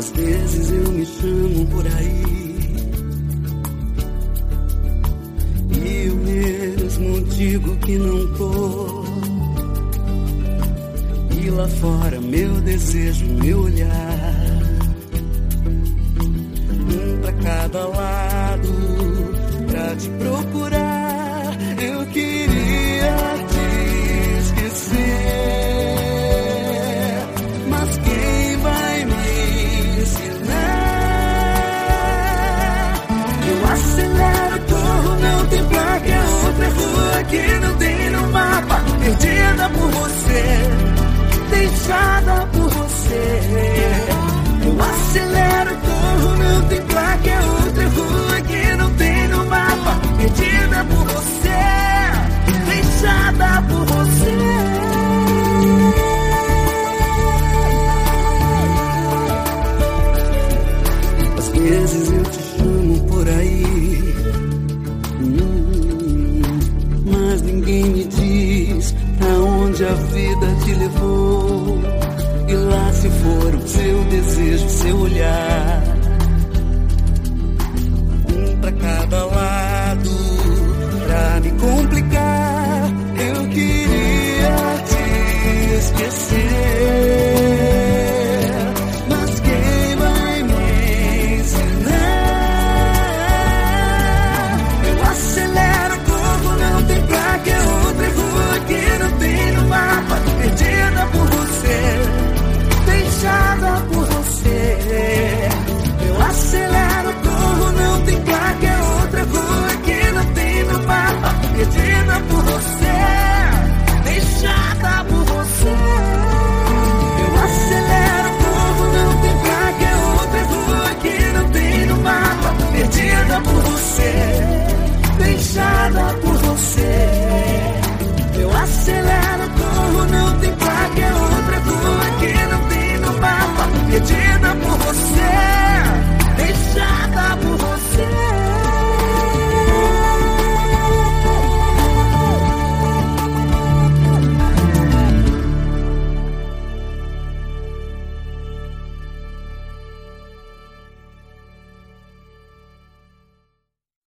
Às vezes eu me chamo por aí e eu mesmo digo que não tô. E lá fora meu desejo, meu olhar, pra cada lado, pra te procurar. Eu queria te esquecer, mas quem vai me ensinar? Eu acelero, corro, não tem placa, é outra rua que não tem no mapa. Perdida por você, deixada por você. Eu acelero, corro, não tem placa, é outra rua que não tem no mapa. Perdida por você, deixada por você. Às vezes eu te chamo por aí, mas ninguém me diz pra onde a vida te levou. E lá se for o seu desejo, seu olhar, pra cada lado, pra me complicar. Eu queria te esquecer, mas quem vai me ensinar? Eu acelero, corro, não tem placa, é outra rua que não tem no mapa. Perdida por você, deixada por você. Eu acelero, corro, não tem placa, é outra rua que não tem no mapa. Perdida por você, deixada por você. Eu acelero, corro, não tem placa, é outra rua que não tem no mapa. Perdida por você, deixada por você. Eu acelero, corro, não tem placa, é outra rua que não tem no mapa.